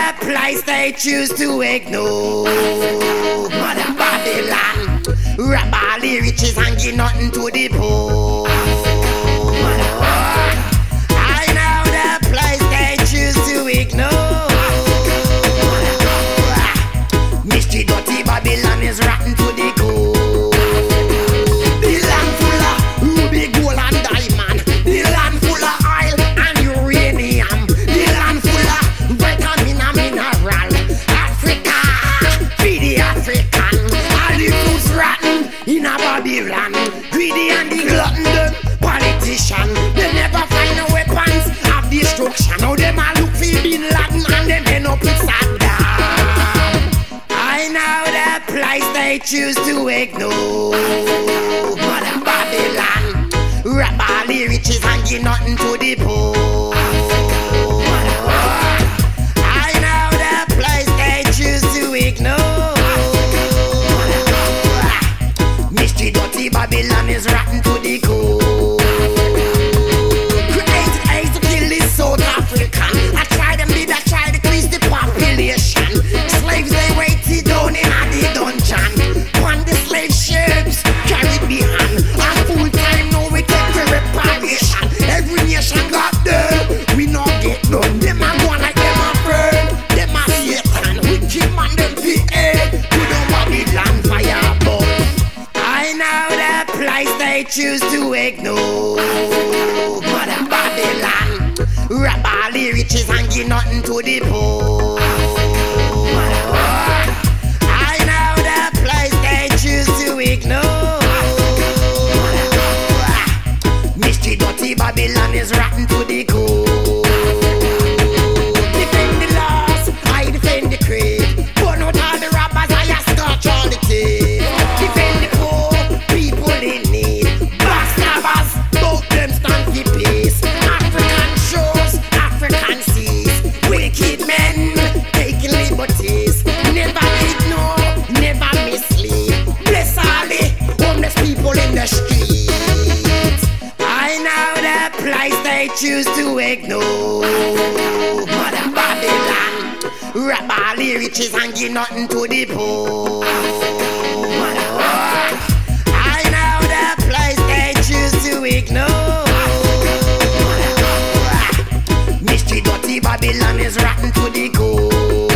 the place they choose to ignore. Mother Babylon, rob all the riches and give nothing to the poor. I know the place they choose to ignore. Mystery dirty Babylon is rotten to the core. The land full of ruby, gold and diamond. The land full of oil and uranium. The land full of vitamin and mineral. Africa, feed the African. All the foods rotten in a Babylon. Greedy and the glutton, them politician. They never find no weapons of destruction. Now them a look for Bin Laden and them end up with Saddam. I know the place they choose to ignore. Mother Babylon, rob all the riches and give nothing to the poor. I know the place they choose to ignore. Mystery dirty Babylon is rotten to the core. Created aids to kill this South African. I tried to increase the population. Slaves they waited down in the dungeon. On the slave ships carried behind. And full time now we take the reparation. Every nation got them, we not get none. Them a go like them a burn, them a Satan. Wicked man them PA, we don't Babylon fire burn. I know the place they choose to ignore. Mother Babylon, rob all the riches and give nothing to the poor. I know the place they choose to ignore. Mystery dirty Babylon is rotten to the core. Defend the laws, I defend the creed. Burn out all the robbers, I scorch all the teeth. Defend the poor, people in need. Backstabbers, both them stand for peace. African shores, African seas. Wicked men, taking liberties. Never ignore, never mislead. Bless all the homeless people in the streets. I know the place they choose to ignore. Mother Babylon, rob all the riches and give nothing to the poor. I know the place they choose to ignore. Mystery dirty Babylon is rotten to the core.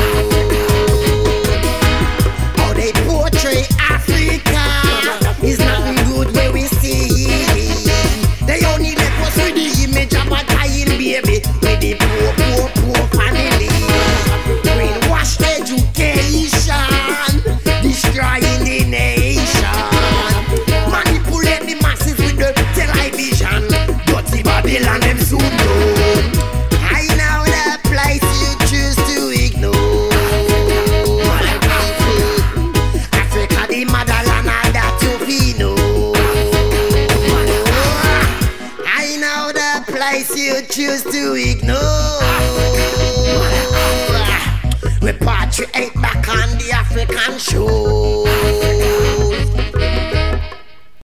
How they portray Africa is nothing good where we see. They only left us with the image of a dying baby with the poor family. Brainwashed education, destroying the nation. Manipulate the masses with the television. Dirty Babylon, them soon know. I know the place you choose to ignore. My people, Africa the motherland, and that you be know. I know the place you choose to ignore. Repatriate back on the African shore.